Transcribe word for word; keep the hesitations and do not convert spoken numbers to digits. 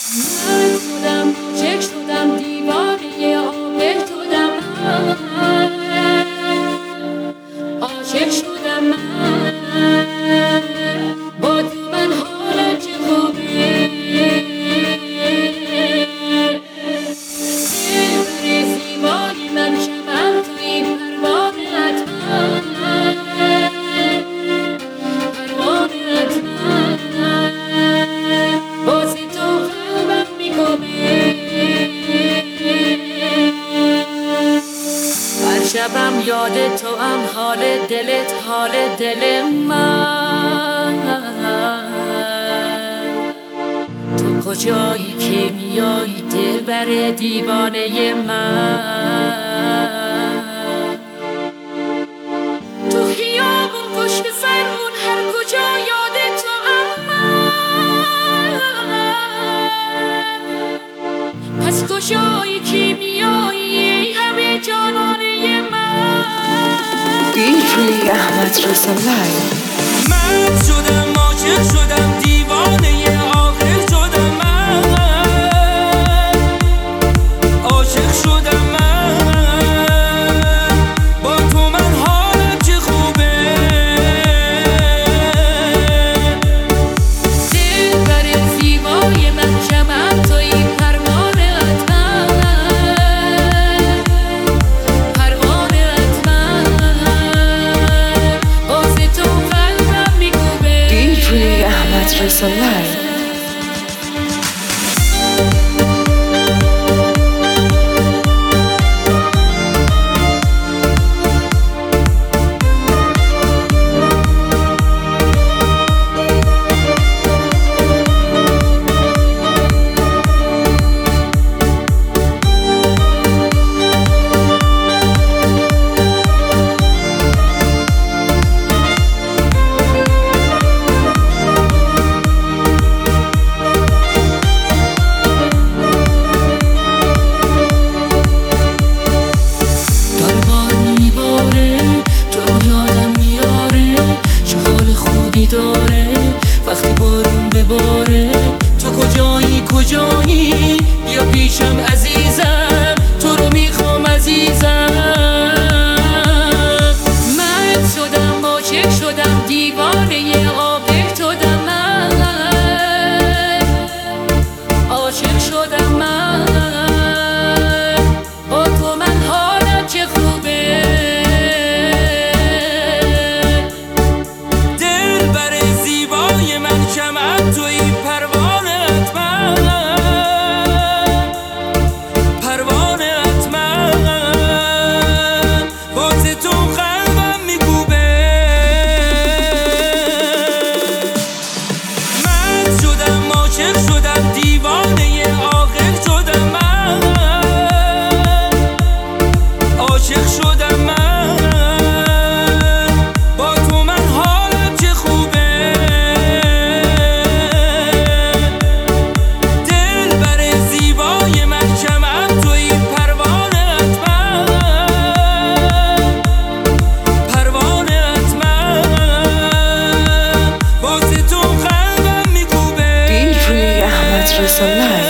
من شدم عاشق شدم دیوانه عاشق شدم من عاشق شدم من با تو من حالم چه خوبه دلبر زیبای من شبم توی پروانه‌ات من پروانه‌ات من باز تو قلبم میگمه هر شبم یاد تو هم حال دلت حال دل من تو کجایی که میایی دلبر دیوانه من تو خیابون پشت فرمون هر کجا یاد تو هم من پس کجایی که میایی ای همه جانانه من دیجی احمد رضا لایو. من شدم عاشق شدم دیوانه عاقل شدم من عاشق شدم من با تو من حالم چه خوبه دلبر زیبای من شبم توی پروانه‌ات من پروانه‌ات من باز تو قلبم میگوبه دیجی احمد رضا لایو. داره وقتی بارون بباره تو کجایی کجایی بیا پیشم عزیزم تو رو میخوام عزیزم من شدم عاشق شدم دیوانه عاشق شدم من عاشق شدم من با تو من حالم چه خوبه من شمعم توی پروانه‌ات من پروانه‌ات من باز تو قلبم میگوبه من شدم عاشق شدم دیوانه عاقل شدم من عاشق شدم من با تو من حالم چه خوبه Reza Live.